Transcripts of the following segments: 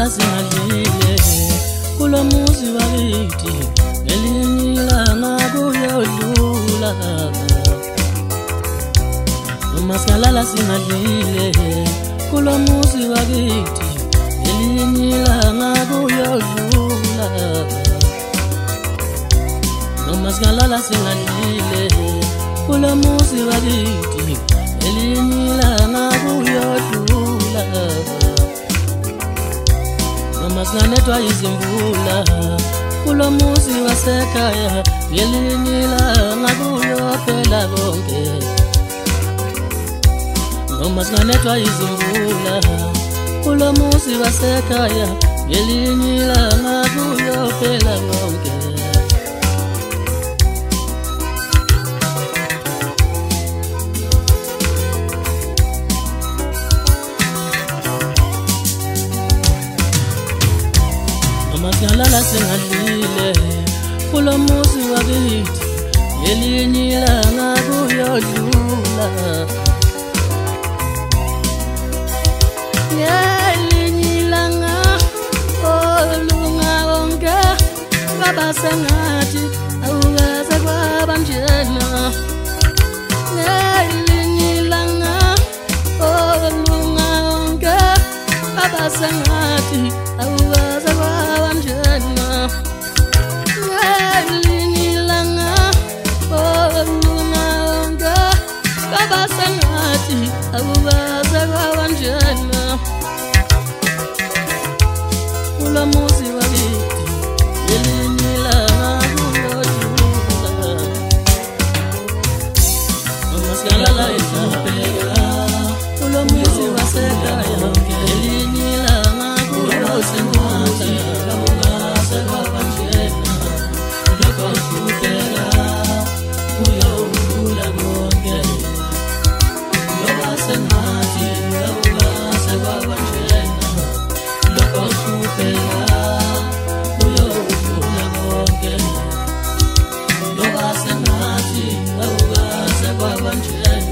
singadlile kulo muzi wakithi ngelinye ilanga kuyodlula noma singalala singadlile kulo muzi wakithi ngelinye ilanga kuyodlula noma singalala singadlile kulo muzi wakithi ngelinye ilanga kuyodlula noma singanethwa izimvula kulo muzi wasekhaya ngelinye ilanga kuyophela konke noma singanethwa izimvula kulo muzi wasekhaya ngelinye ilanga kuyophela konke Singalala singadlile kulo muzi wakithi ngelinye ilanga kuyodlula ngelinye ilanga olunga konke kwaba sengathi awukaze kwaba njena ngelinye ilanga olunga konke kwaba sengathi awukaze kwaba njena ngelinye ilanga olunga konke kwaba sengathi awukaze kwaba njena kulo muzi wakithi ngelinye ilanga kuyodlula noma singalala ehlupheka kulo muzi wasekhaya ngelinye ilanga kuyodlula awukaze kwaba njena lokho kuhlupheka kuyodlula konke yoba sengathi awukaze kwaba njena lokho kuhlupheka kuyodlula konke yoba sengathi awukaze kwaba njena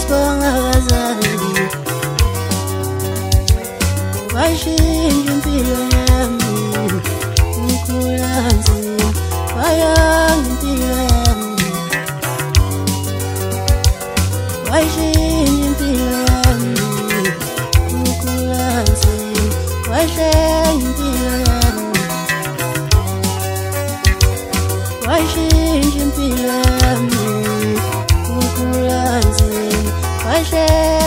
Vai, gente, um filho washintsha impilo yami ukulanzi washe